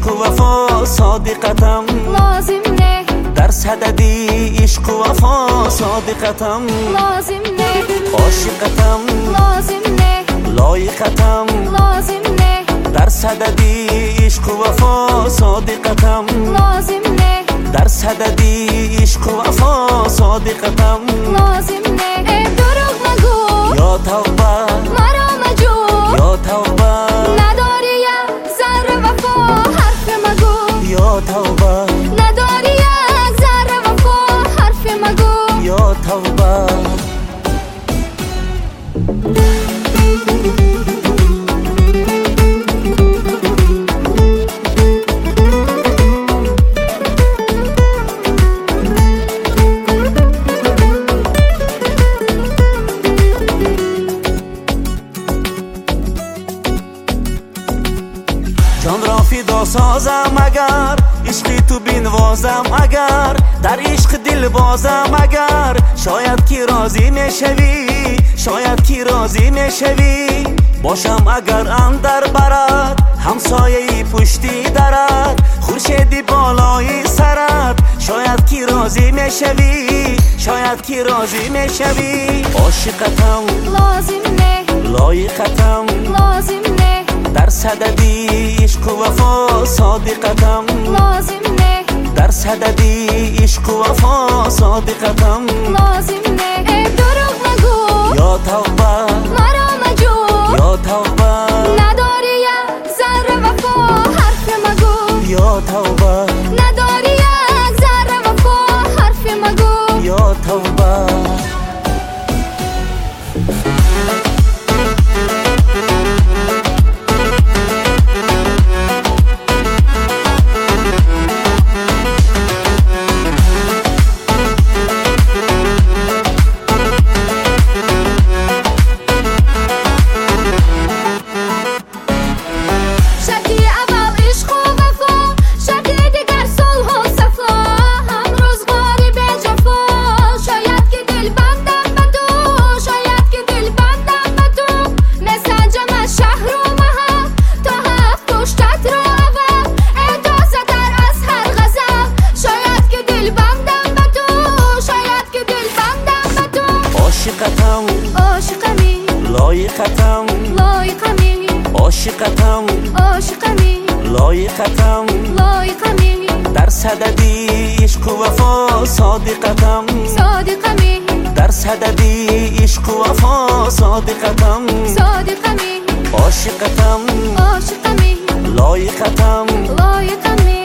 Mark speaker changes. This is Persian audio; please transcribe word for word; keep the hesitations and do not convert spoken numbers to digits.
Speaker 1: عشق و وفا صادقتم
Speaker 2: لازم نه
Speaker 1: در صددی عشق و وفا صادقتم
Speaker 2: لازم نه
Speaker 1: عاشقتم
Speaker 2: لازم نه
Speaker 1: لایقتم
Speaker 2: لازم نه
Speaker 1: در صددی عشق و وفا صادقتم
Speaker 2: لازم نه
Speaker 1: در صددی عشق و وفا صادقتم
Speaker 2: لازم نه ای دروغ مگو
Speaker 1: یا توبه
Speaker 2: مرا مجو
Speaker 1: یا توبه
Speaker 2: نداری یک ذره وفا حرف مگو
Speaker 1: یا توبه
Speaker 2: نداری یک ذره وفا حرف مگو
Speaker 1: یا توبه جان را فدا سازم اگر عشقی تو بنوازم اگر در عشق دل بازم اگر شاید کی راضی میشوی شاید کی راضی میشوی باشم اگر اندر برد همسایه پشتی درد خورشیدی بالای سرت شاید کی راضی میشوی شاید کی راضی میشوی عاشقتم
Speaker 2: لازم نه
Speaker 1: لایقتم
Speaker 2: لازم نه
Speaker 1: در صددی عشق و وفا صادقتم
Speaker 2: لازم نه
Speaker 1: در صددی عشق و وفا صادقتم
Speaker 2: لازم نه ای دروغ مگو
Speaker 1: یا توبه
Speaker 2: مرا مجو
Speaker 1: یا توبه
Speaker 2: نداری یک ذره وفا حرف مگو
Speaker 1: یا توبه
Speaker 2: نداری یک ذره وفا حرف مگو
Speaker 1: یا توبه عاشقتم
Speaker 2: عاشقمی
Speaker 1: لایقتم
Speaker 2: لایقمی
Speaker 1: عاشقتم
Speaker 2: عاشقمی
Speaker 1: لایقتم
Speaker 2: لایقمی
Speaker 1: در صددی عشق و وفا صادقتم
Speaker 2: صادقمی
Speaker 1: در صددی عشق و وفا صادقتم
Speaker 2: صادقمی
Speaker 1: عاشقتم
Speaker 2: عاشقمی
Speaker 1: لایقتم
Speaker 2: لایقمی